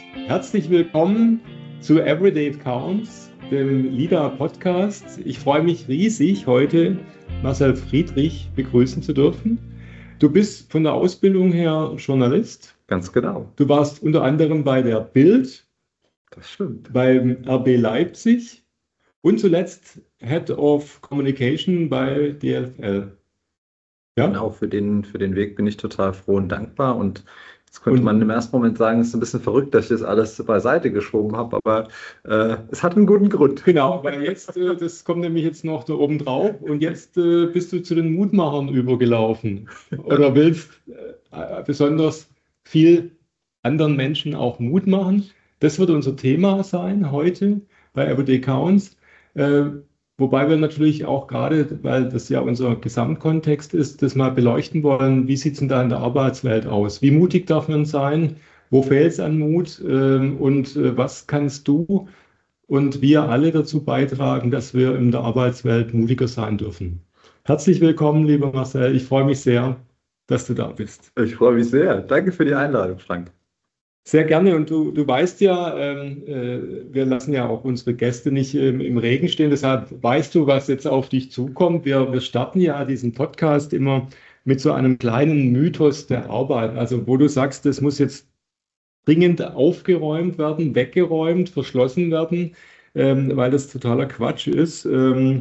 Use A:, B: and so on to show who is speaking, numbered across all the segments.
A: Herzlich willkommen zu Everyday It Counts, dem LIDA-Podcast. Ich freue mich riesig, heute Marcel Friedrich begrüßen zu dürfen. Du bist von der Ausbildung her Journalist.
B: Ganz genau.
A: Du warst unter anderem bei der Bild,
B: Das stimmt.
A: beim RB Leipzig und zuletzt Head of Communication bei DFL. Ja?
B: Genau, für den Weg bin ich total froh und dankbar. Und jetzt könnte man im ersten Moment sagen, es ist ein bisschen verrückt, dass ich das alles beiseite geschoben habe, aber es hat einen guten Grund.
A: Genau, weil jetzt, das kommt nämlich jetzt noch da oben drauf und jetzt bist du zu den Mutmachern übergelaufen oder willst besonders viel anderen Menschen auch Mut machen. Das wird unser Thema sein heute bei Everyday Counts. Wobei wir natürlich auch gerade, weil das ja unser Gesamtkontext ist, das mal beleuchten wollen, wie sieht es denn da in der Arbeitswelt aus? Wie mutig darf man sein? Wo fehlt es an Mut? Und was kannst du und wir alle dazu beitragen, dass wir in der Arbeitswelt mutiger sein dürfen? Herzlich willkommen, lieber Marcel. Ich freue mich sehr, dass du da bist.
B: Ich freue mich sehr. Danke für die Einladung, Frank.
A: Sehr gerne. Und du weißt ja, wir lassen ja auch unsere Gäste nicht im Regen stehen. Deshalb weißt du, was jetzt auf dich zukommt. Wir starten ja diesen Podcast immer mit so einem kleinen Mythos der Arbeit. Also wo du sagst, das muss jetzt dringend aufgeräumt werden, weggeräumt, verschlossen werden, weil das totaler Quatsch ist.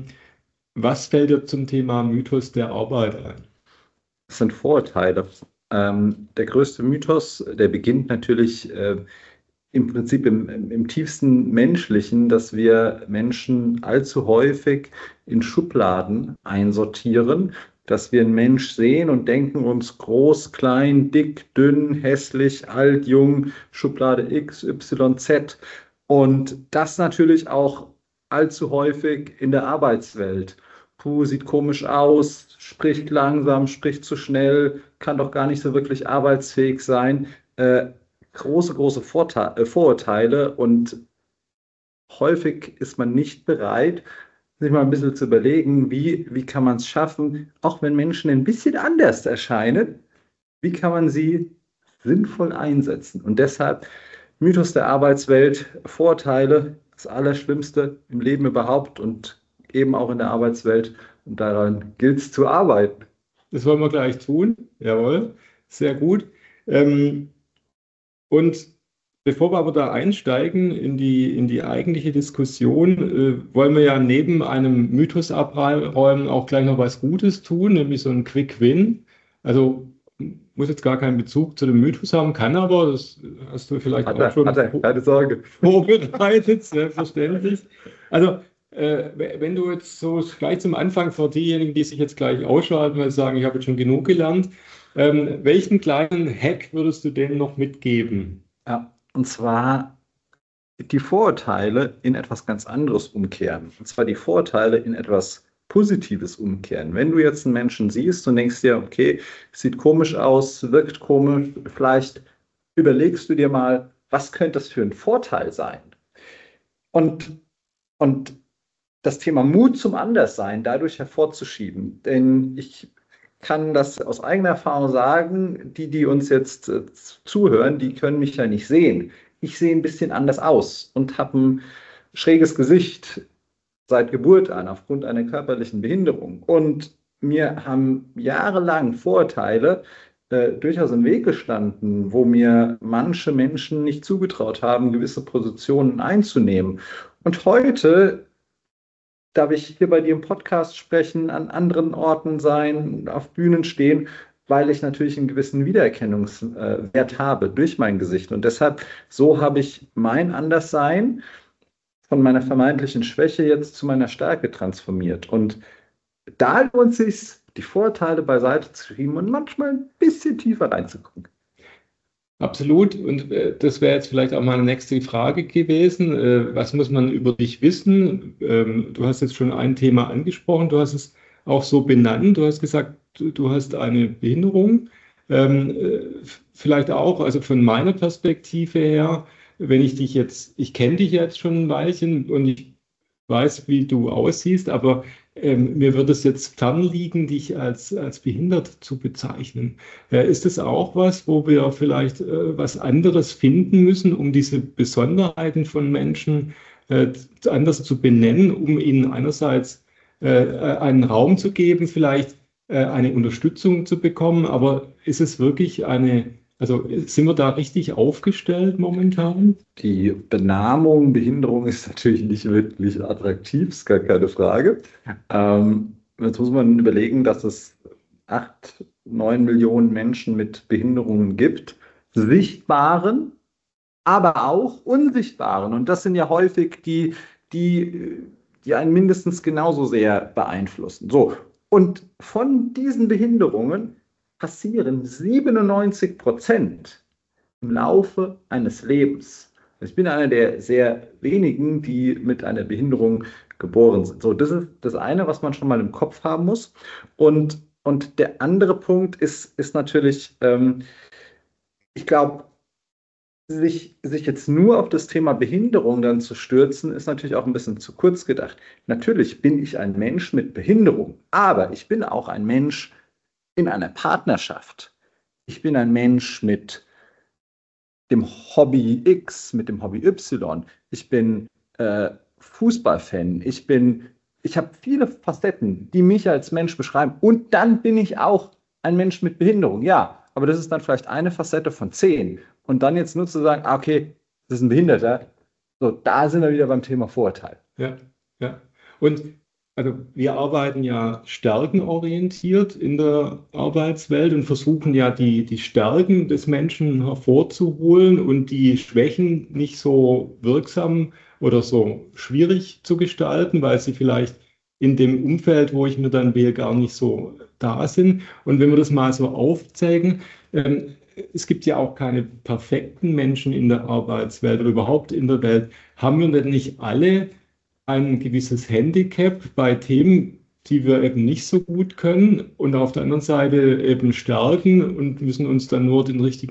A: Was fällt dir zum Thema Mythos der Arbeit ein?
B: Das sind Vorurteile. Der größte Mythos, der beginnt natürlich im Prinzip im tiefsten Menschlichen, dass wir Menschen allzu häufig in Schubladen einsortieren, dass wir einen Mensch sehen und denken uns groß, klein, dick, dünn, hässlich, alt, jung, Schublade X, Y, Z. Und das natürlich auch allzu häufig in der Arbeitswelt. Puh, sieht komisch aus, spricht langsam, spricht zu schnell, kann doch gar nicht so wirklich arbeitsfähig sein. Große Vorurteile, und häufig ist man nicht bereit, sich mal ein bisschen zu überlegen, wie kann man es schaffen, auch wenn Menschen ein bisschen anders erscheinen, wie kann man sie sinnvoll einsetzen. Und deshalb Mythos der Arbeitswelt, Vorurteile, das Allerschlimmste im Leben überhaupt und eben auch in der Arbeitswelt. Und daran gilt es zu arbeiten.
A: Das wollen wir gleich tun. Jawohl, sehr gut. Und bevor wir aber da einsteigen in die eigentliche Diskussion, wollen wir ja neben einem Mythos abräumen auch gleich noch was Gutes tun, nämlich so ein Quick Win. Also muss jetzt gar keinen Bezug zu dem Mythos haben, kann aber, das hast du vielleicht auch schon
B: keine Sorge.
A: Vorbereitet, selbstverständlich. Also wenn du jetzt so gleich zum Anfang für diejenigen, die sich jetzt gleich ausschalten, weil sie sagen, ich habe jetzt schon genug gelernt, welchen kleinen Hack würdest du denen noch mitgeben?
B: Ja, und zwar die Vorurteile in etwas ganz anderes umkehren. Und zwar die Vorurteile in etwas Positives umkehren. Wenn du jetzt einen Menschen siehst und denkst dir, okay, sieht komisch aus, wirkt komisch, vielleicht überlegst du dir mal, was könnte das für ein Vorteil sein? Und das Thema Mut zum Anderssein dadurch hervorzuschieben. Denn ich kann das aus eigener Erfahrung sagen, die uns jetzt zuhören, die können mich ja nicht sehen. Ich sehe ein bisschen anders aus und habe ein schräges Gesicht seit Geburt an aufgrund einer körperlichen Behinderung. Und mir haben jahrelang Vorurteile durchaus im Weg gestanden, wo mir manche Menschen nicht zugetraut haben, gewisse Positionen einzunehmen. Und heute darf ich hier bei dir im Podcast sprechen, an anderen Orten sein, auf Bühnen stehen, weil ich natürlich einen gewissen Wiedererkennungswert habe durch mein Gesicht. Und deshalb, so habe ich mein Anderssein von meiner vermeintlichen Schwäche jetzt zu meiner Stärke transformiert. Und da lohnt es sich, die Vorteile beiseite zu schieben und manchmal ein bisschen tiefer reinzugucken.
A: Absolut. Und das wäre jetzt vielleicht auch meine nächste Frage gewesen. Was muss man über dich wissen? Du hast jetzt schon ein Thema angesprochen. Du hast es auch so benannt. Du hast gesagt, du hast eine Behinderung. Vielleicht auch, also von meiner Perspektive her, wenn ich kenne dich jetzt schon ein Weilchen und ich weiß, wie du aussiehst, aber mir wird es jetzt fernliegen, dich als behindert zu bezeichnen. Ist es auch was, wo wir vielleicht was anderes finden müssen, um diese Besonderheiten von Menschen anders zu benennen, um ihnen einerseits einen Raum zu geben, vielleicht eine Unterstützung zu bekommen, aber ist es wirklich also sind wir da richtig aufgestellt momentan?
B: Die Benamung Behinderung ist natürlich nicht wirklich attraktiv, ist gar keine Frage. Jetzt muss man überlegen, dass es 8, 9 Millionen Menschen mit Behinderungen gibt, sichtbaren, aber auch unsichtbaren. Und das sind ja häufig die einen mindestens genauso sehr beeinflussen. So, und von diesen Behinderungen passieren 97% im Laufe eines Lebens. Ich bin einer der sehr wenigen, die mit einer Behinderung geboren sind. So, das ist das eine, was man schon mal im Kopf haben muss. Und der andere Punkt ist natürlich, ich glaube, sich jetzt nur auf das Thema Behinderung dann zu stürzen, ist natürlich auch ein bisschen zu kurz gedacht. Natürlich bin ich ein Mensch mit Behinderung, aber ich bin auch ein Mensch in einer Partnerschaft. Ich bin ein Mensch mit dem Hobby X, mit dem Hobby Y. Ich bin Fußballfan. Ich habe viele Facetten, die mich als Mensch beschreiben. Und dann bin ich auch ein Mensch mit Behinderung. Ja, aber das ist dann vielleicht eine Facette von 10. Und dann jetzt nur zu sagen, okay, das ist ein Behinderter, so, da sind wir wieder beim Thema Vorurteil.
A: Ja, ja. Und also wir arbeiten ja stärkenorientiert in der Arbeitswelt und versuchen ja die Stärken des Menschen hervorzuholen und die Schwächen nicht so wirksam oder so schwierig zu gestalten, weil sie vielleicht in dem Umfeld, wo ich mir dann wähle, gar nicht so da sind. Und wenn wir das mal so aufzeigen, es gibt ja auch keine perfekten Menschen in der Arbeitswelt oder überhaupt in der Welt. Haben wir denn nicht alle ein gewisses Handicap bei Themen, die wir eben nicht so gut können und auf der anderen Seite eben Stärken und müssen uns dann nur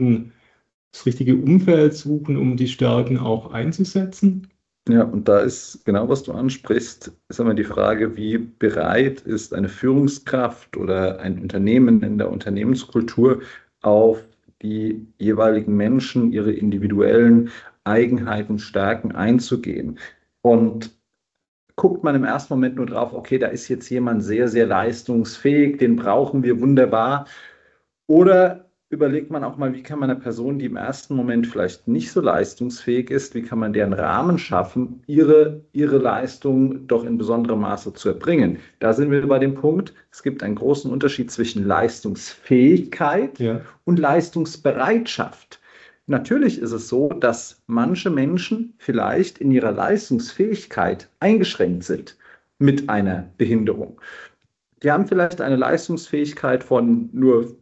A: das richtige Umfeld suchen, um die Stärken auch einzusetzen?
B: Ja, und da ist genau, was du ansprichst, ist einmal die Frage, wie bereit ist eine Führungskraft oder ein Unternehmen in der Unternehmenskultur auf die jeweiligen Menschen, ihre individuellen Eigenheiten, Stärken einzugehen. Und guckt man im ersten Moment nur drauf, okay, da ist jetzt jemand sehr, sehr leistungsfähig, den brauchen wir wunderbar. Oder überlegt man auch mal, wie kann man einer Person, die im ersten Moment vielleicht nicht so leistungsfähig ist, wie kann man deren Rahmen schaffen, ihre Leistung doch in besonderem Maße zu erbringen. Da sind wir bei dem Punkt, es gibt einen großen Unterschied zwischen Leistungsfähigkeit und Leistungsbereitschaft. Natürlich ist es so, dass manche Menschen vielleicht in ihrer Leistungsfähigkeit eingeschränkt sind mit einer Behinderung. Die haben vielleicht eine Leistungsfähigkeit von nur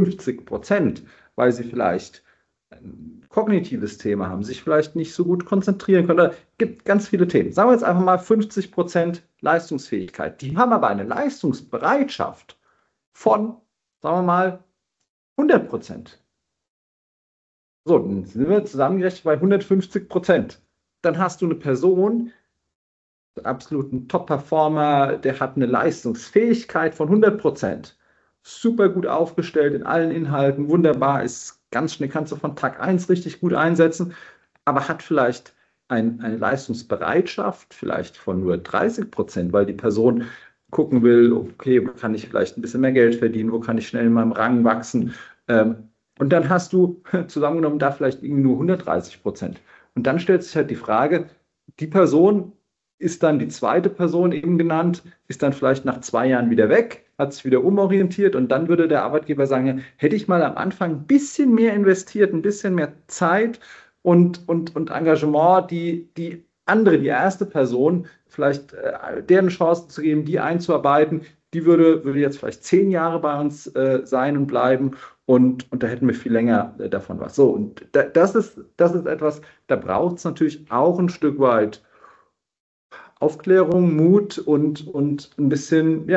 B: 50%, weil sie vielleicht ein kognitives Thema haben, sich vielleicht nicht so gut konzentrieren können. Es gibt ganz viele Themen. Sagen wir jetzt einfach mal 50% Leistungsfähigkeit. Die haben aber eine Leistungsbereitschaft von, sagen wir mal, 100%. So, dann sind wir zusammengerechnet bei 150%. Dann hast du eine Person, absoluten Top-Performer, der hat eine Leistungsfähigkeit von 100%. Super gut aufgestellt in allen Inhalten, wunderbar, ist ganz schnell, kannst du von Tag 1 richtig gut einsetzen, aber hat vielleicht eine Leistungsbereitschaft vielleicht von nur 30%, weil die Person gucken will, okay, wo kann ich vielleicht ein bisschen mehr Geld verdienen, wo kann ich schnell in meinem Rang wachsen. Und dann hast du zusammengenommen da vielleicht irgendwie nur 130%. Und dann stellt sich halt die Frage, die Person ist dann die zweite Person eben genannt, ist dann vielleicht nach 2 Jahren wieder weg, hat sich wieder umorientiert und dann würde der Arbeitgeber sagen, ja, hätte ich mal am Anfang ein bisschen mehr investiert, ein bisschen mehr Zeit und Engagement, die andere, die erste Person, vielleicht deren Chancen zu geben, die einzuarbeiten, die würde jetzt vielleicht 10 Jahre bei uns sein und bleiben und da hätten wir viel länger davon was. So, und das ist etwas, da braucht es natürlich auch ein Stück weit Aufklärung, Mut und ein bisschen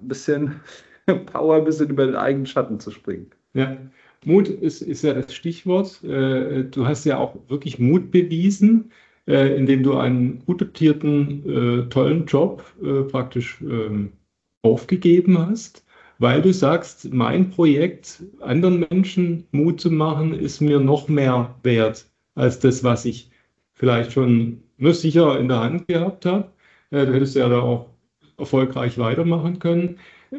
B: Power, ein bisschen über den eigenen Schatten zu springen.
A: Ja, Mut ist ja das Stichwort. Du hast ja auch wirklich Mut bewiesen, indem du einen gut dotierten, tollen Job praktisch aufgegeben hast, weil du sagst, mein Projekt, anderen Menschen Mut zu machen, ist mir noch mehr wert als das, was ich vielleicht schon nur sicher in der Hand gehabt habe. Du hättest ja da auch erfolgreich weitermachen können.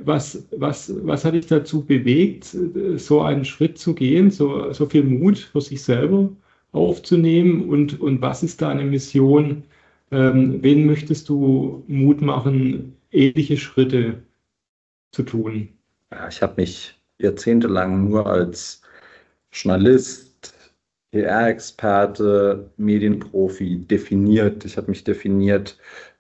A: Was hat dich dazu bewegt, so einen Schritt zu gehen, so viel Mut für sich selber aufzunehmen und was ist deine Mission? Wen möchtest du Mut machen, ähnliche Schritte zu tun?
B: Ja, ich habe mich jahrzehntelang nur als Journalist, PR-Experte, Medienprofi definiert. Ich habe mich definiert,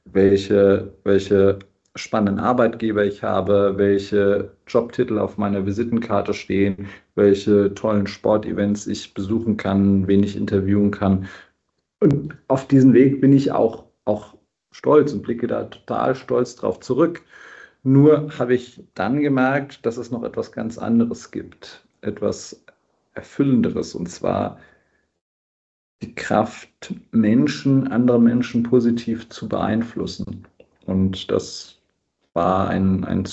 B: welche spannenden Arbeitgeber ich habe, welche Jobtitel auf meiner Visitenkarte stehen, welche tollen Sportevents ich besuchen kann, wen ich interviewen kann. Und auf diesen Weg bin ich auch stolz und blicke da total stolz drauf zurück. Nur habe ich dann gemerkt, dass es noch etwas ganz anderes gibt, etwas Erfüllenderes, und zwar die Kraft, andere Menschen positiv zu beeinflussen. Und das war ein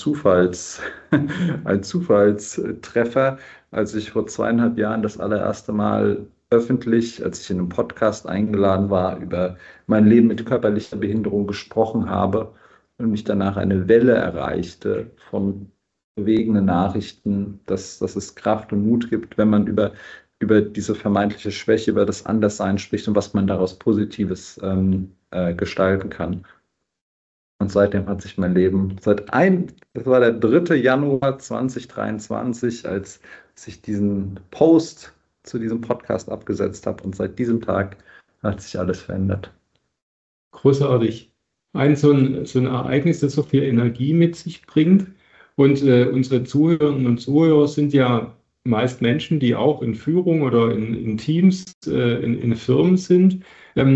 B: ein Zufallstreffer, als ich vor 2,5 Jahren das allererste Mal öffentlich, als ich in einem Podcast eingeladen war, über mein Leben mit körperlicher Behinderung gesprochen habe und mich danach eine Welle erreichte von bewegenden Nachrichten, dass es Kraft und Mut gibt, wenn man über diese vermeintliche Schwäche, über das Anderssein spricht und was man daraus Positives gestalten kann. Und seitdem hat sich mein Leben, das war der 3. Januar 2023, als ich diesen Post zu diesem Podcast abgesetzt habe. Und seit diesem Tag hat sich alles verändert.
A: Großartig. So ein Ereignis, das so viel Energie mit sich bringt. Und unsere Zuhörerinnen und Zuhörer sind ja meist Menschen, die auch in Führung oder in Teams, in Firmen sind.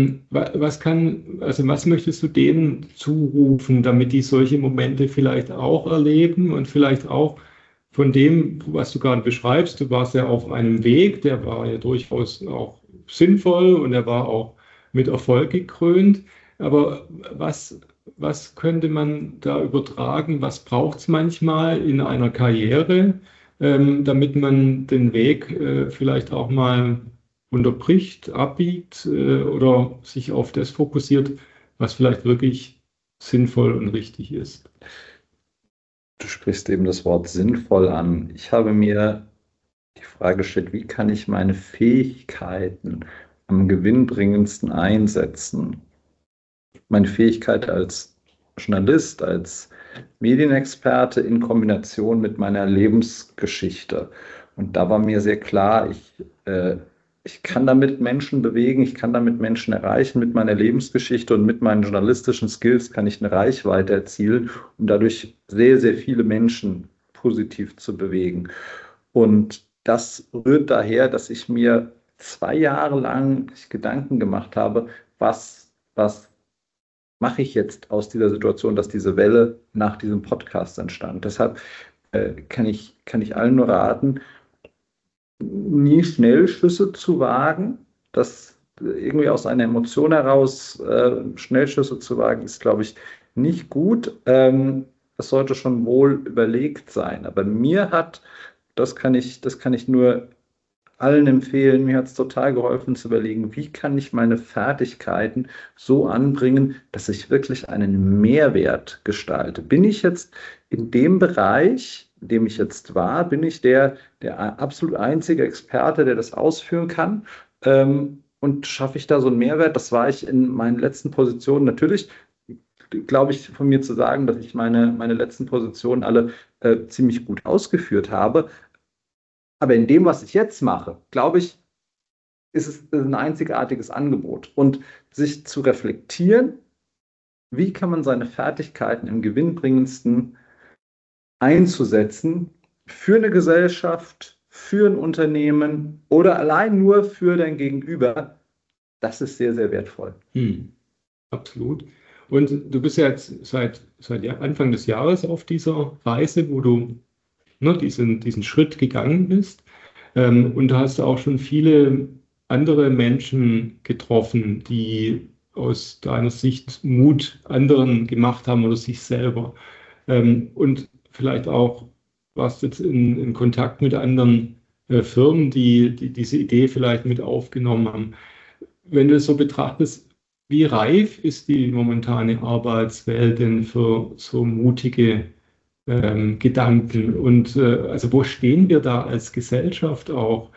A: Was möchtest du denen zurufen, damit die solche Momente vielleicht auch erleben und vielleicht auch von dem, was du gerade beschreibst, du warst ja auf einem Weg, der war ja durchaus auch sinnvoll und er war auch mit Erfolg gekrönt. Aber was könnte man da übertragen? Was braucht es manchmal in einer Karriere, damit man den Weg vielleicht auch mal unterbricht, abbiegt oder sich auf das fokussiert, was vielleicht wirklich sinnvoll und richtig ist?
B: Du sprichst eben das Wort sinnvoll an. Ich habe mir die Frage gestellt, wie kann ich meine Fähigkeiten am gewinnbringendsten einsetzen? Meine Fähigkeit als Journalist, als Medienexperte in Kombination mit meiner Lebensgeschichte. Und da war mir sehr klar, ich kann damit Menschen bewegen, ich kann damit Menschen erreichen. Mit meiner Lebensgeschichte und mit meinen journalistischen Skills kann ich eine Reichweite erzielen, um dadurch sehr, sehr viele Menschen positiv zu bewegen. Und das rührt daher, dass ich mir 2 Jahre lang Gedanken gemacht habe, was mache ich jetzt aus dieser Situation, dass diese Welle nach diesem Podcast entstand. Deshalb kann ich allen nur raten, nie Schnellschüsse zu wagen. Das irgendwie aus einer Emotion heraus Schnellschüsse zu wagen, ist, glaube ich, nicht gut. Es sollte schon wohl überlegt sein. Aber das kann ich nur allen empfehlen, mir hat es total geholfen zu überlegen, wie kann ich meine Fertigkeiten so anbringen, dass ich wirklich einen Mehrwert gestalte. Bin ich jetzt in dem Bereich, in dem ich jetzt war, bin ich der absolut einzige Experte, der das ausführen kann? Und schaffe ich da so einen Mehrwert? Das war ich in meinen letzten Positionen natürlich. Glaube ich, von mir zu sagen, dass ich meine letzten Positionen alle ziemlich gut ausgeführt habe. Aber in dem, was ich jetzt mache, glaube ich, ist es ein einzigartiges Angebot. Und sich zu reflektieren, wie kann man seine Fertigkeiten im gewinnbringendsten einzusetzen für eine Gesellschaft, für ein Unternehmen oder allein nur für dein Gegenüber, das ist sehr, sehr wertvoll.
A: Absolut. Und du bist ja jetzt seit Anfang des Jahres auf dieser Reise, wo du diesen Schritt gegangen bist. Und da hast du auch schon viele andere Menschen getroffen, die aus deiner Sicht Mut anderen gemacht haben oder sich selber. Und vielleicht auch warst du jetzt in Kontakt mit anderen Firmen, die diese Idee vielleicht mit aufgenommen haben. Wenn du es so betrachtest, wie reif ist die momentane Arbeitswelt denn für so mutige Gedanken? Und also wo stehen wir da als Gesellschaft auch,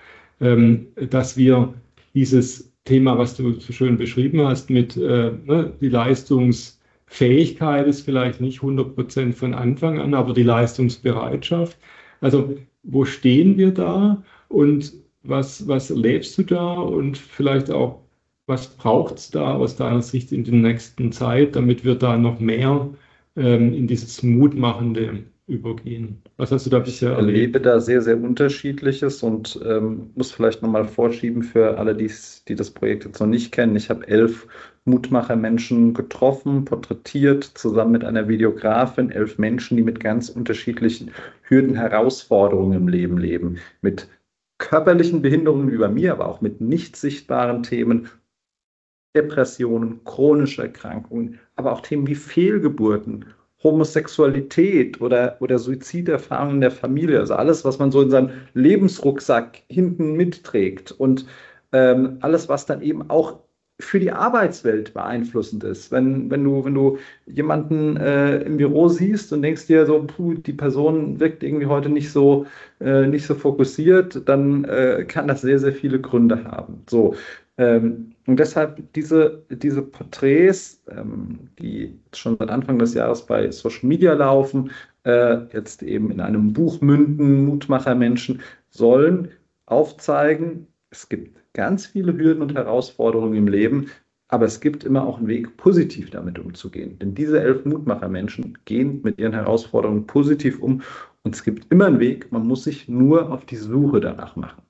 A: dass wir dieses Thema, was du so schön beschrieben hast, mit ne, die Leistungsfähigkeit ist vielleicht nicht 100% von Anfang an, aber die Leistungsbereitschaft. Also wo stehen wir da und was erlebst du da und vielleicht auch, was braucht es da aus deiner Sicht in der nächsten Zeit, damit wir da noch mehr in dieses Mutmachende übergehen? Was hast du da bisher
B: Ich
A: erlebt?
B: erlebe da sehr, sehr Unterschiedliches und muss vielleicht nochmal vorschieben für alle, die das Projekt jetzt noch nicht kennen. Ich habe 11 Mutmacher-Menschen getroffen, porträtiert, zusammen mit einer Videografin, 11 Menschen, die mit ganz unterschiedlichen Hürden, Herausforderungen im Leben leben. Mit körperlichen Behinderungen wie bei mir, aber auch mit nicht sichtbaren Themen, Depressionen, chronische Erkrankungen, aber auch Themen wie Fehlgeburten, Homosexualität oder Suiziderfahrungen in der Familie, also alles, was man so in seinem Lebensrucksack hinten mitträgt und alles, was dann eben auch für die Arbeitswelt beeinflussend ist. Wenn du jemanden im Büro siehst und denkst dir so, puh, die Person wirkt irgendwie heute nicht so fokussiert, dann kann das sehr, sehr viele Gründe haben. So. Und deshalb diese Porträts, die schon seit Anfang des Jahres bei Social Media laufen, jetzt eben in einem Buch münden, Mutmacher-Menschen, sollen aufzeigen, es gibt ganz viele Hürden und Herausforderungen im Leben, aber es gibt immer auch einen Weg, positiv damit umzugehen. Denn diese 11 Mutmacher-Menschen gehen mit ihren Herausforderungen positiv um und es gibt immer einen Weg, man muss sich nur auf die Suche danach machen.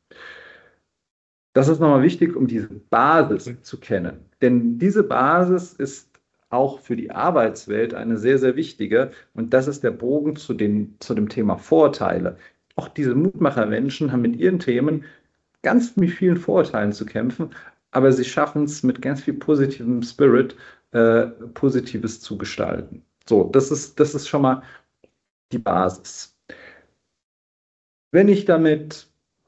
B: Das ist nochmal wichtig, um diese Basis zu kennen. Denn diese Basis ist auch für die Arbeitswelt eine sehr, sehr wichtige. Und das ist der Bogen zu dem Thema Vorteile. Auch diese Mutmacher-Menschen haben mit ihren Themen ganz mit vielen Vorurteilen zu kämpfen, aber sie schaffen es mit ganz viel positivem Spirit, Positives zu gestalten. So, das ist schon mal die Basis. Wenn ich damit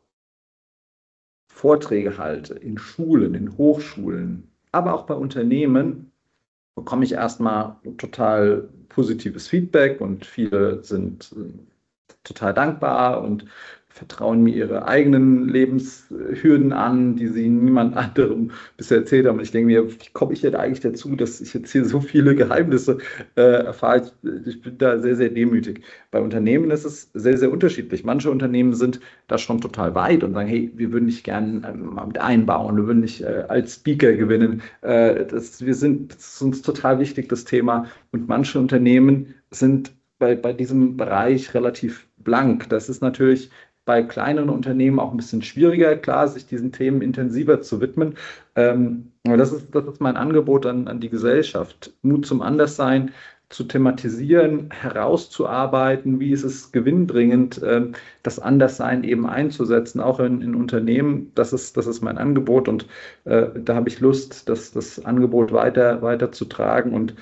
B: Vorträge halte, in Schulen, in Hochschulen, aber auch bei Unternehmen, bekomme ich erstmal total positives Feedback und viele sind total dankbar und vertrauen mir ihre eigenen Lebenshürden an, die sie niemand anderem bisher erzählt haben. Und ich denke mir, wie komme ich denn eigentlich dazu, dass ich jetzt hier so viele Geheimnisse erfahre? Ich bin da sehr, sehr demütig. Bei Unternehmen ist es sehr, sehr unterschiedlich. Manche Unternehmen sind da schon total weit und sagen, hey, wir würden dich gerne mal mit einbauen, wir würden dich als Speaker gewinnen. Das ist uns total wichtig, das Thema. Und manche Unternehmen sind bei diesem Bereich relativ blank. Das ist natürlich bei kleineren Unternehmen auch ein bisschen schwieriger, klar, sich diesen Themen intensiver zu widmen. Aber das ist mein Angebot an die Gesellschaft. Mut zum Anderssein zu thematisieren, herauszuarbeiten, wie ist es gewinnbringend, das Anderssein eben einzusetzen, auch in Unternehmen. Das ist mein Angebot und da habe ich Lust, das Angebot weiter zu tragen und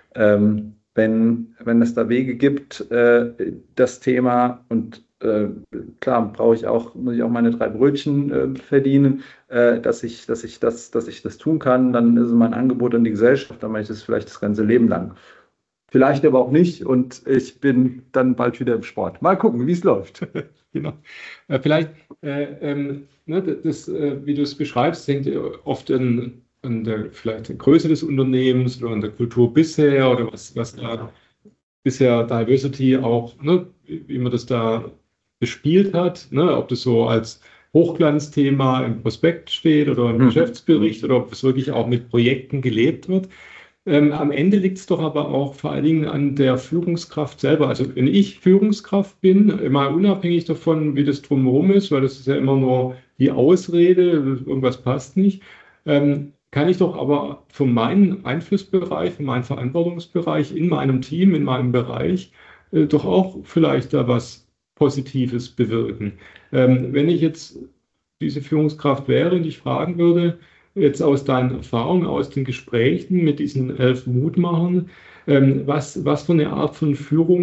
B: wenn es da Wege gibt, das Thema und klar, muss ich auch meine 3 Brötchen verdienen, dass ich das tun kann, dann ist es mein Angebot an die Gesellschaft, dann mache ich das vielleicht das ganze Leben lang. Vielleicht aber auch nicht und ich bin dann bald wieder im Sport. Mal gucken, wie es läuft.
A: Genau. Vielleicht, ne, wie du es beschreibst, hängt oft an vielleicht der Größe des Unternehmens oder an der Kultur bisher oder was da bisher Diversity auch, ne, wie man das da bespielt hat, ne, ob das so als Hochglanzthema im Prospekt steht oder im Geschäftsbericht oder ob es wirklich auch mit Projekten gelebt wird. Am Ende liegt es doch aber auch vor allen Dingen an der Führungskraft selber. Also wenn ich Führungskraft bin, immer unabhängig davon, wie das drumherum ist, weil das ist ja immer nur die Ausrede, irgendwas passt nicht, kann ich doch aber von meinem Einflussbereich, von meinem Verantwortungsbereich in meinem Team, in meinem Bereich, doch auch vielleicht da was Positives bewirken. Wenn ich jetzt diese Führungskraft wäre und ich fragen würde, jetzt aus deinen Erfahrungen, aus den Gesprächen mit diesen 11 Mutmachern, was für eine Art von Führung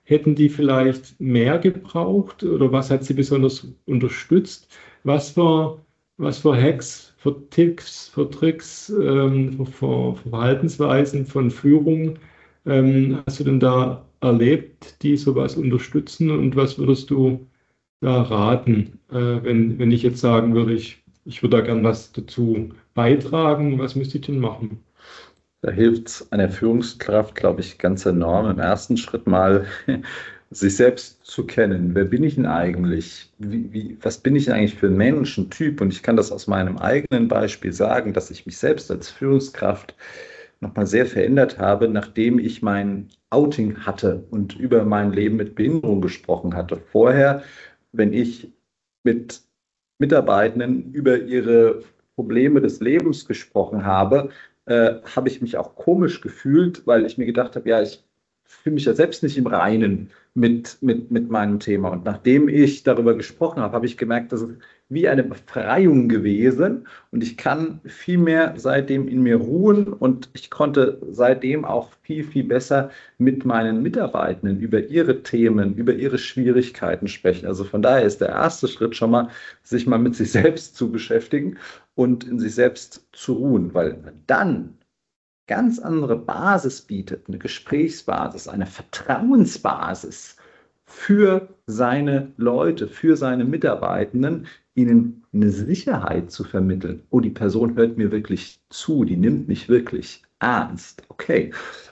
A: hätten die vielleicht mehr gebraucht oder was hat sie besonders unterstützt? Was für Hacks, für Tipps, für Tricks, für Verhaltensweisen von Führung hast du denn da erlebt, die sowas unterstützen und was würdest du da raten, wenn ich jetzt sagen würde, ich würde da gern was dazu beitragen, was müsste ich denn machen?
B: Da hilft es einer Führungskraft, glaube ich, ganz enorm. Im ersten Schritt mal sich selbst zu kennen. Wer bin ich denn eigentlich? Was bin ich denn eigentlich für ein Menschentyp? Und ich kann das aus meinem eigenen Beispiel sagen, dass ich mich selbst als Führungskraft nochmal sehr verändert habe, nachdem ich mein Outing hatte und über mein Leben mit Behinderung gesprochen hatte. Vorher, wenn ich mit Mitarbeitenden über ihre Probleme des Lebens gesprochen habe, habe ich mich auch komisch gefühlt, weil ich mir gedacht habe, ja, ich fühle mich ja selbst nicht im Reinen mit meinem Thema. Und nachdem ich darüber gesprochen habe, habe ich gemerkt, das ist wie eine Befreiung gewesen und ich kann viel mehr seitdem in mir ruhen und ich konnte seitdem auch viel, viel besser mit meinen Mitarbeitenden über ihre Themen, über ihre Schwierigkeiten sprechen. Also von daher ist der erste Schritt schon mal, sich mal mit sich selbst zu beschäftigen und in sich selbst zu ruhen, weil dann ganz andere Basis bietet, eine Gesprächsbasis, eine Vertrauensbasis für seine Leute, für seine Mitarbeitenden, ihnen eine Sicherheit zu vermitteln. Oh, die Person hört mir wirklich zu, die nimmt mich wirklich ernst. Okay,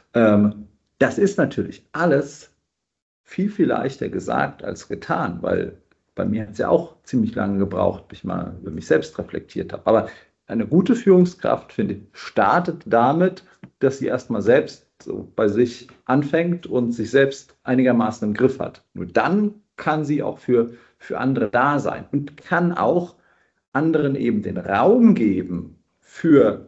B: das ist natürlich alles viel, viel leichter gesagt als getan, weil bei mir hat es ja auch ziemlich lange gebraucht, bis ich mal über mich selbst reflektiert habe. Aber eine gute Führungskraft, finde ich, startet damit, dass sie erstmal selbst so bei sich anfängt und sich selbst einigermaßen im Griff hat. Nur dann kann sie auch für andere da sein und kann auch anderen eben den Raum geben für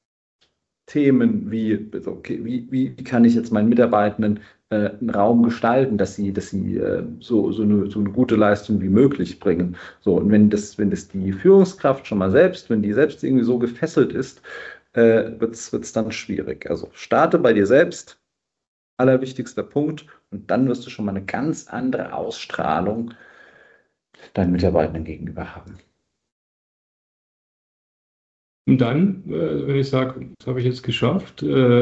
B: Themen wie, okay, wie kann ich jetzt meinen Mitarbeitenden einen Raum gestalten, dass sie so eine gute Leistung wie möglich bringen. So, und wenn das die Führungskraft schon mal selbst, wenn die selbst irgendwie so gefesselt ist, wird's dann schwierig. Also starte bei dir selbst, allerwichtigster Punkt, und dann wirst du schon mal eine ganz andere Ausstrahlung deinen Mitarbeitenden gegenüber haben.
A: Und dann, wenn ich sage, das habe ich jetzt geschafft,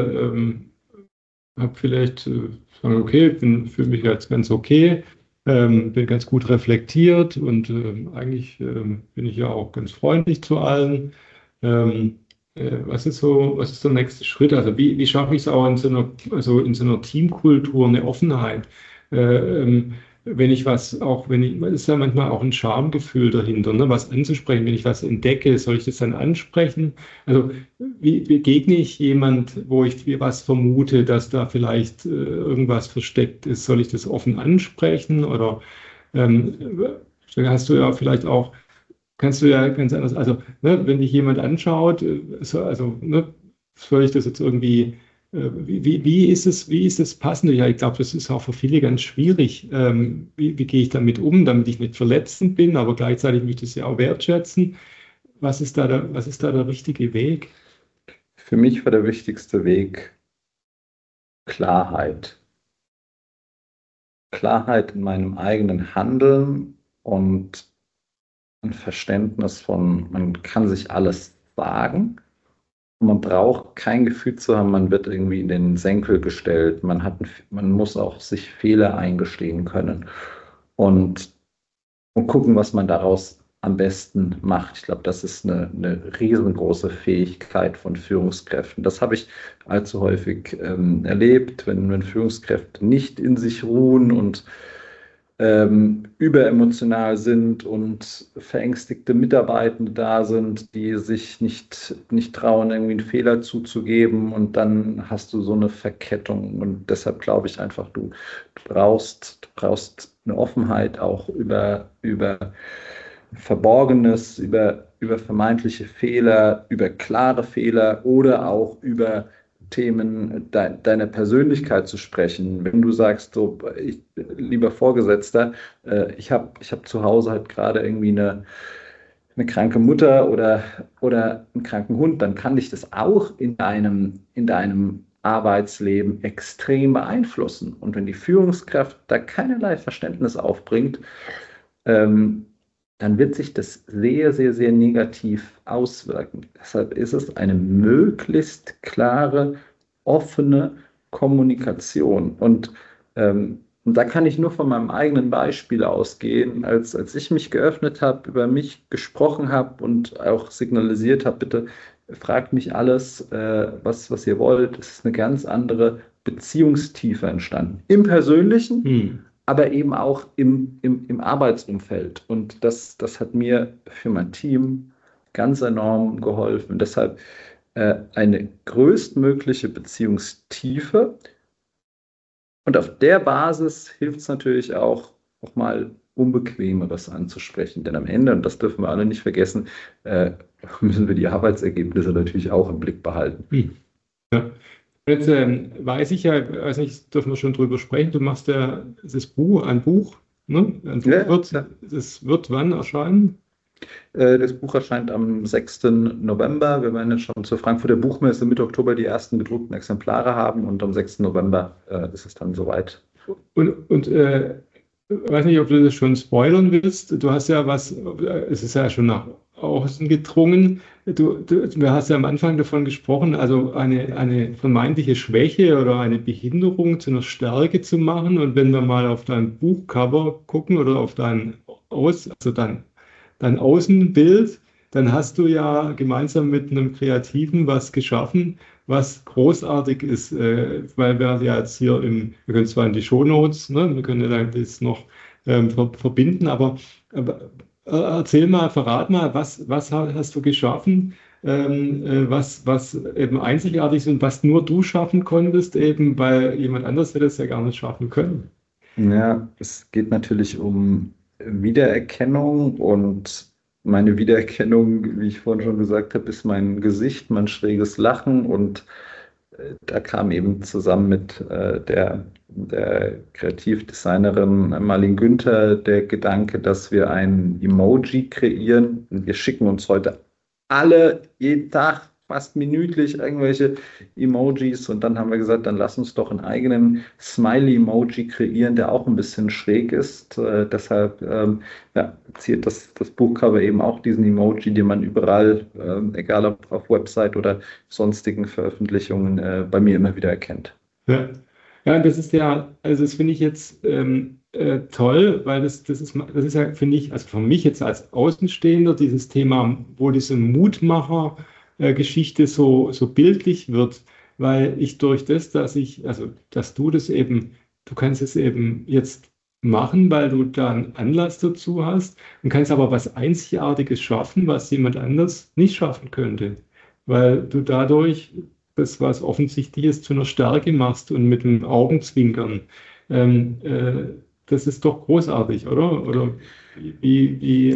A: habe vielleicht sagen, okay, fühle mich jetzt ganz okay, bin ganz gut reflektiert und eigentlich bin ich ja auch ganz freundlich zu allen. Ähm, was ist der nächste Schritt? Also wie schaffe ich es auch also in so einer Teamkultur, eine Offenheit? Wenn ich was, auch wenn ich, es ist ja manchmal auch ein Schamgefühl dahinter, ne, was anzusprechen. Wenn ich was entdecke, soll ich das dann ansprechen? Also wie begegne ich jemand, wo ich was vermute, dass da vielleicht irgendwas versteckt ist? Soll ich das offen ansprechen? Oder ähm, hast du ja vielleicht auch, kannst du ja ganz anders, also ne, wenn dich jemand anschaut, also ne, soll ich das jetzt irgendwie, wie ist es passend? Ja, ich glaube, das ist auch für viele ganz schwierig. Wie gehe ich damit um, damit ich nicht verletzend bin, aber gleichzeitig möchte ich es ja auch wertschätzen. Was ist da der richtige Weg?
B: Für mich war der wichtigste Weg Klarheit. Klarheit in meinem eigenen Handeln und ein Verständnis von, man kann sich alles sagen und man braucht kein Gefühl zu haben, man wird irgendwie in den Senkel gestellt. Man muss auch sich Fehler eingestehen können und, und gucken, was man daraus am besten macht. Ich glaube, das ist eine riesengroße Fähigkeit von Führungskräften. Das habe ich allzu häufig erlebt, wenn Führungskräfte nicht in sich ruhen und überemotional sind und verängstigte Mitarbeitende da sind, die sich nicht trauen, irgendwie einen Fehler zuzugeben und dann hast du so eine Verkettung und deshalb glaube ich einfach, du brauchst eine Offenheit auch über Verborgenes, über vermeintliche Fehler, über klare Fehler oder auch über Themen deiner Persönlichkeit zu sprechen. Wenn du sagst, so, lieber Vorgesetzter, ich hab zu Hause halt gerade irgendwie eine kranke Mutter oder einen kranken Hund, dann kann dich das auch in deinem Arbeitsleben extrem beeinflussen. Und wenn die Führungskraft da keinerlei Verständnis aufbringt, dann wird sich das sehr, sehr, sehr negativ auswirken. Deshalb ist es eine möglichst klare, offene Kommunikation. Und da kann ich nur von meinem eigenen Beispiel ausgehen. Als ich mich geöffnet habe, über mich gesprochen habe und auch signalisiert habe, bitte fragt mich alles, was ihr wollt, es ist eine ganz andere Beziehungstiefe entstanden. Im Persönlichen, aber eben auch im Arbeitsumfeld. Und das hat mir für mein Team ganz enorm geholfen. Deshalb eine größtmögliche Beziehungstiefe. Und auf der Basis hilft es natürlich auch mal Unbequemeres anzusprechen. Denn am Ende, und das dürfen wir alle nicht vergessen, müssen wir die Arbeitsergebnisse natürlich auch im Blick behalten.
A: Ja. Jetzt weiß ich ja, weiß nicht, dürfen wir schon drüber sprechen, du machst ja das ein Buch, ne? Das wird wann erscheinen?
B: Das Buch erscheint am 6. November. Wir werden jetzt schon zur Frankfurter Buchmesse Mitte Oktober die ersten gedruckten Exemplare haben und am 6. November ist es dann soweit.
A: Und weiß nicht, ob du das schon spoilern willst. Du hast ja es ist ja schon nach außen gedrungen. Du hast ja am Anfang davon gesprochen, also eine vermeintliche Schwäche oder eine Behinderung zu einer Stärke zu machen. Und wenn wir mal auf dein Buchcover gucken oder auf dein Außenbild, dann hast du ja gemeinsam mit einem Kreativen was geschaffen, was großartig ist, weil wir ja jetzt hier wir können zwar in die Shownotes, ne, wir können ja das noch verbinden, aber erzähl mal, verrat mal, was hast du geschaffen, was eben einzigartig ist und was nur du schaffen konntest, eben weil jemand anderes hätte es ja gar nicht schaffen können.
B: Ja, es geht natürlich um Wiedererkennung und meine Wiedererkennung, wie ich vorhin schon gesagt habe, ist mein Gesicht, mein schräges Lachen und da kam eben zusammen mit der Kreativdesignerin Marlene Günther der Gedanke, dass wir ein Emoji kreieren. Und wir schicken uns heute alle jeden Tag fast minütlich irgendwelche Emojis und dann haben wir gesagt, dann lass uns doch einen eigenen Smiley-Emoji kreieren, der auch ein bisschen schräg ist. Deshalb ziert das Buchcover eben auch diesen Emoji, den man überall, egal ob auf Website oder sonstigen Veröffentlichungen, bei mir immer wieder erkennt.
A: Ja, ja, das ist ja, also das finde ich jetzt toll, weil das ist ja, finde ich, also für mich jetzt als Außenstehender, dieses Thema, wo diese Mutmacher-Geschichte so bildlich wird, weil ich durch das, dass du das eben, du kannst es eben jetzt machen, weil du da einen Anlass dazu hast und kannst aber was Einzigartiges schaffen, was jemand anders nicht schaffen könnte, weil du dadurch das, was offensichtlich ist, zu einer Stärke machst und mit dem Augenzwinkern. Das ist doch großartig, oder? Oder wie?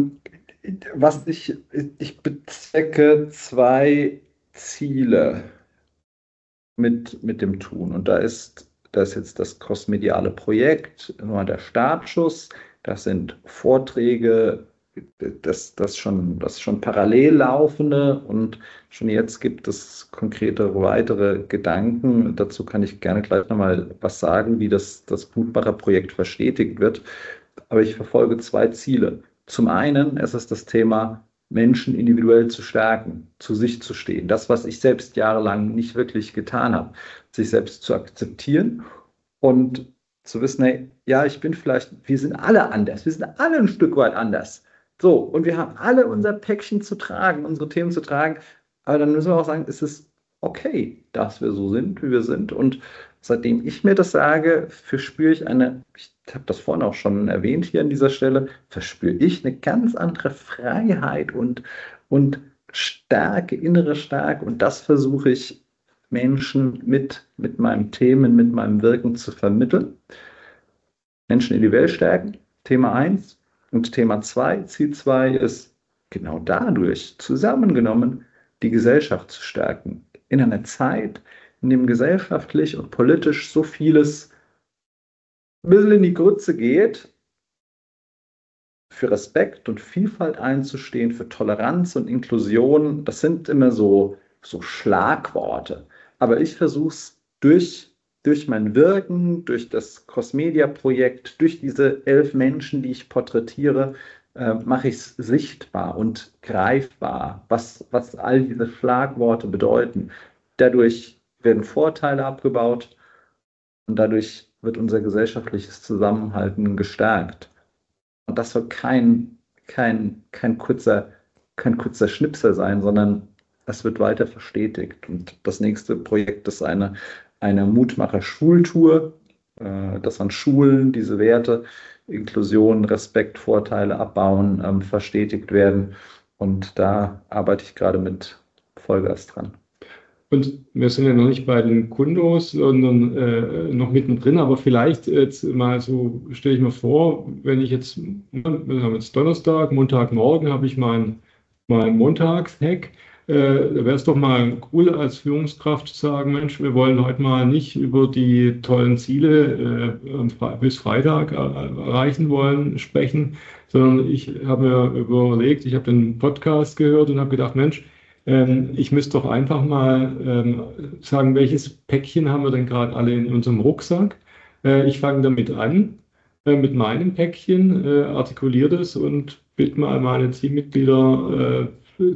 B: Ich bezwecke zwei Ziele mit dem Tun. Und da ist jetzt das crossmediale Projekt, nur der Startschuss, das sind Vorträge, das schon parallel laufende und schon jetzt gibt es konkrete weitere Gedanken. Dazu kann ich gerne gleich nochmal was sagen, wie das Mutmacher-Projekt verstetigt wird. Aber ich verfolge zwei Ziele. Zum einen ist es das Thema, Menschen individuell zu stärken, zu sich zu stehen. Das, was ich selbst jahrelang nicht wirklich getan habe, sich selbst zu akzeptieren und zu wissen, hey, ja, wir sind alle anders, wir sind alle ein Stück weit anders. So, und wir haben alle unser Päckchen zu tragen, unsere Themen zu tragen. Aber dann müssen wir auch sagen, es ist okay, dass wir so sind, wie wir sind. Und seitdem ich mir das sage, verspüre ich ich habe das vorhin auch schon erwähnt hier an dieser Stelle, verspüre ich eine ganz andere Freiheit und Stärke, innere Stärke. Und das versuche ich Menschen mit meinen Themen, mit meinem Wirken zu vermitteln. Menschen individuell stärken, Thema 1. Und Thema 2, Ziel 2 ist genau dadurch zusammengenommen, die Gesellschaft zu stärken. In einer Zeit, in dem gesellschaftlich und politisch so vieles ein bisschen in die Grütze geht, für Respekt und Vielfalt einzustehen, für Toleranz und Inklusion, das sind immer so Schlagworte. Aber ich versuche es durch mein Wirken, durch das Cross-Media-Projekt, durch diese 11 Menschen, die ich porträtiere, mache ich es sichtbar und greifbar, was all diese Schlagworte bedeuten. Dadurch werden Vorteile abgebaut und dadurch wird unser gesellschaftliches Zusammenhalten gestärkt. Und das soll kein kurzer Schnipsel sein, sondern es wird weiter verstetigt. Und das nächste Projekt ist eine Mutmacher-Schultour, dass an Schulen diese Werte, Inklusion, Respekt, Vorteile abbauen, verstetigt werden. Und da arbeite ich gerade mit Vollgas dran.
A: Und wir sind ja noch nicht bei den Kundos, sondern noch mittendrin, aber vielleicht jetzt mal so, stelle ich mir vor, wenn ich jetzt, wir haben jetzt Donnerstag, Montagmorgen habe ich mein Montagshack. Da wäre es doch mal cool als Führungskraft zu sagen, Mensch, wir wollen heute mal nicht über die tollen Ziele bis Freitag erreichen wollen, sprechen, sondern ich habe mir überlegt, ich habe den Podcast gehört und habe gedacht, Mensch, ich müsste doch einfach mal sagen, welches Päckchen haben wir denn gerade alle in unserem Rucksack? Ich fange damit an, mit meinem Päckchen, artikuliere das und bitte mal meine Teammitglieder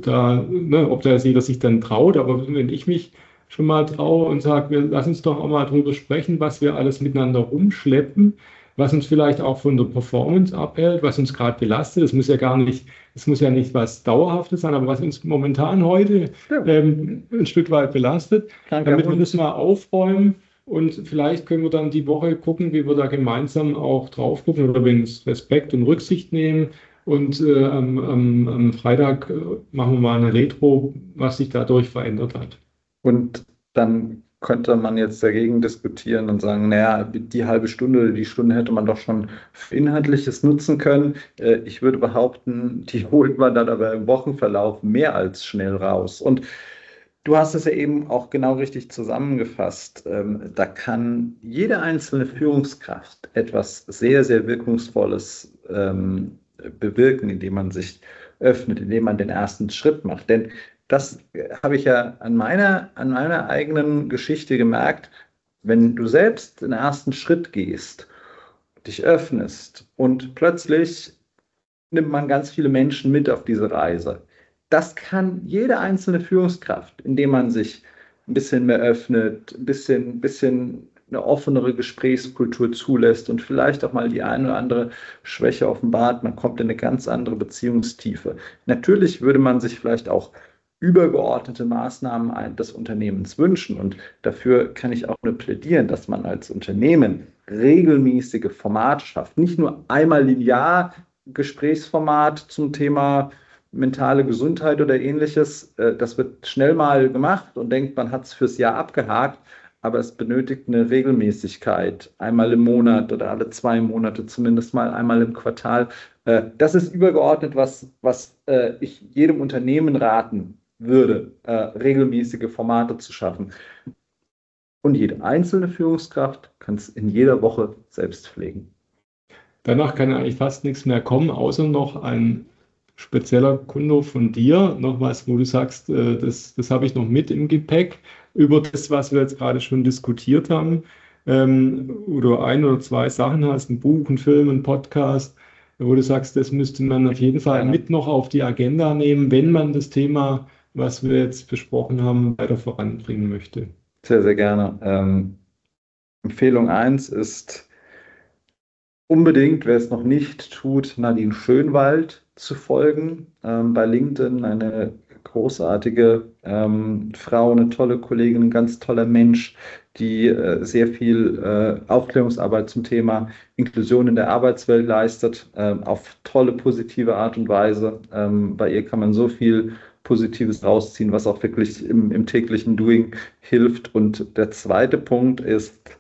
A: ob da jeder sich dann traut, aber wenn ich mich schon mal traue und sage, lass uns doch auch mal drüber sprechen, was wir alles miteinander rumschleppen, was uns vielleicht auch von der Performance abhält, was uns gerade belastet. Es muss ja nicht was Dauerhaftes sein, aber was uns momentan heute ein Stück weit belastet, damit wir das mal aufräumen. Und vielleicht können wir dann die Woche gucken, wie wir da gemeinsam auch drauf gucken oder wenigstens Respekt und Rücksicht nehmen. Und am Freitag machen wir mal eine Retro, was sich dadurch verändert hat.
B: Und dann könnte man jetzt dagegen diskutieren und sagen, naja, die halbe Stunde oder die Stunde hätte man doch schon für Inhaltliches nutzen können. Ich würde behaupten, die holt man dann aber im Wochenverlauf mehr als schnell raus. Und du hast es ja eben auch genau richtig zusammengefasst. Da kann jede einzelne Führungskraft etwas sehr, sehr Wirkungsvolles bewirken, indem man sich öffnet, indem man den ersten Schritt macht. Denn das habe ich ja an meiner eigenen Geschichte gemerkt, wenn du selbst den ersten Schritt gehst, dich öffnest und plötzlich nimmt man ganz viele Menschen mit auf diese Reise. Das kann jede einzelne Führungskraft, indem man sich ein bisschen mehr öffnet, ein bisschen eine offenere Gesprächskultur zulässt und vielleicht auch mal die eine oder andere Schwäche offenbart. Man kommt in eine ganz andere Beziehungstiefe. Natürlich würde man sich vielleicht auch übergeordnete Maßnahmen des Unternehmens wünschen. Und dafür kann ich auch nur plädieren, dass man als Unternehmen regelmäßige Formate schafft. Nicht nur einmal im Jahr Gesprächsformat zum Thema mentale Gesundheit oder ähnliches. Das wird schnell mal gemacht und denkt, man hat es fürs Jahr abgehakt. Aber es benötigt eine Regelmäßigkeit, einmal im Monat oder alle 2 Monate, zumindest mal einmal im Quartal. Das ist übergeordnet, was ich jedem Unternehmen raten würde, regelmäßige Formate zu schaffen. Und jede einzelne Führungskraft kann es in jeder Woche selbst pflegen.
A: Danach kann eigentlich fast nichts mehr kommen, außer noch ein spezieller Kunde von dir, noch was, wo du sagst, das habe ich noch mit im Gepäck, über das, was wir jetzt gerade schon diskutiert haben, oder 1 oder 2 Sachen hast, ein Buch, ein Film, ein Podcast, wo du sagst, das müsste man auf jeden Fall mit noch auf die Agenda nehmen, wenn man das Thema, was wir jetzt besprochen haben, weiter voranbringen möchte.
B: Sehr, sehr gerne. Empfehlung 1 ist unbedingt, wer es noch nicht tut, Nadine Schönwald zu folgen. Bei LinkedIn eine großartige Frau, eine tolle Kollegin, ein ganz toller Mensch, die sehr viel Aufklärungsarbeit zum Thema Inklusion in der Arbeitswelt leistet, auf tolle, positive Art und Weise. Bei ihr kann man so viel Positives rausziehen, was auch wirklich im täglichen Doing hilft. Und der zweite Punkt ist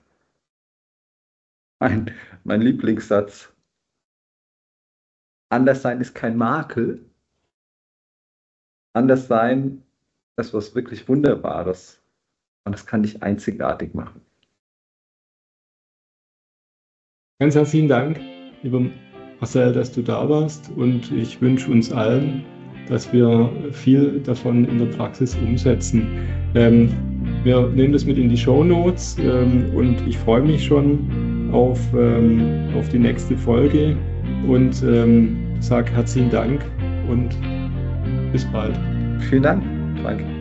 B: mein Lieblingssatz: Anderssein ist kein Makel. Anderssein ist was wirklich Wunderbares. Und das kann dich einzigartig machen.
A: Ganz herzlichen Dank, lieber Marcel, dass du da warst. Und ich wünsche uns allen, dass wir viel davon in der Praxis umsetzen. Wir nehmen das mit in die Shownotes und ich freue mich schon auf die nächste Folge und sage herzlichen Dank und bis bald.
B: Vielen Dank. Danke.